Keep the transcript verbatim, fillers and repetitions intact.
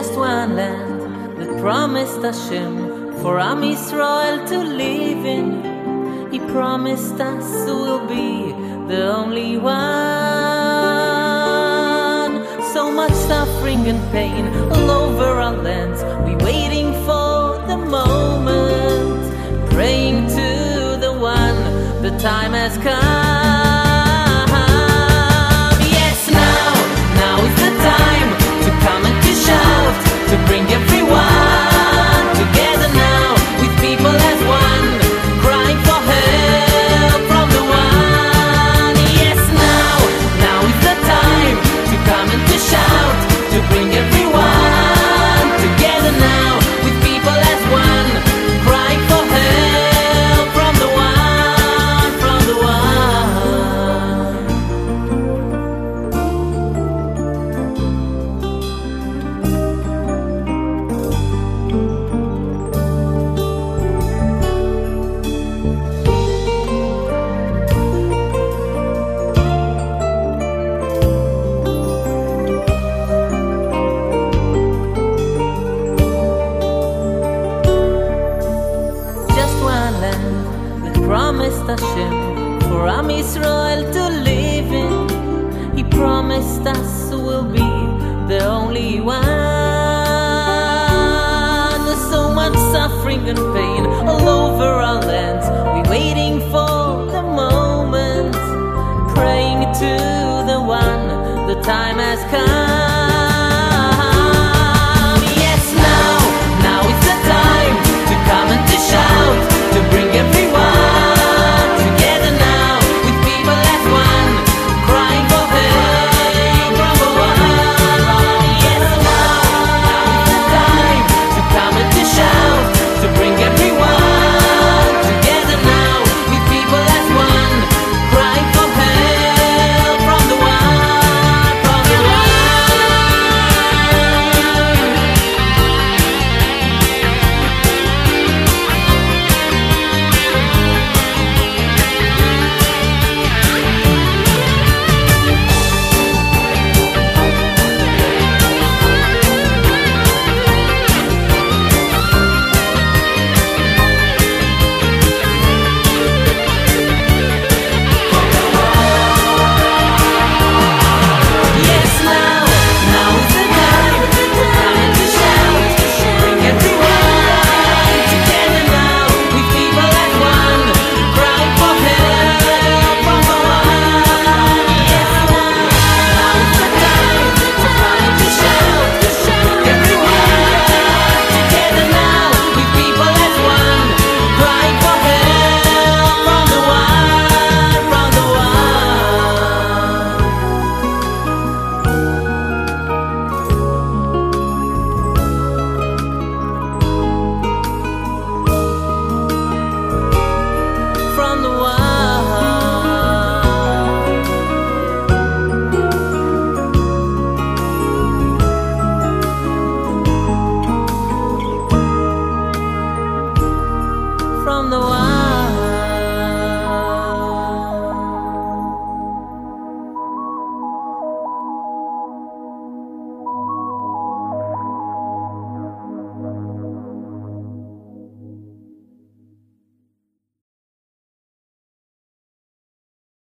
just one land that promised Hashem for Am Yisrael to live in. He promised us we'll be the only one. So much suffering and pain all over our lands. We waiting for the moment, praying to the one. The time has come. Yes, now, now is the time to come and to shout, to bring everyone together now, with people as one, crying for help from the one. Yes, now, now is the time to come and to shout, to bring everyone together now, with people as one, crying for help from the one, from the one. Promised Hashem for Am Yisrael to live in. He promised us we'll be the only one. There's so much suffering and pain all over our lands. We're waiting for the moment, praying to the one. The time has come. Yes, now, now is the time to come and to shout, to bring everyone together now, with people as one, crying for help from the one. Yes, now, now is the time to come and to shout, to bring everyone together now, with people as one, crying for help from the one, from the one. From the one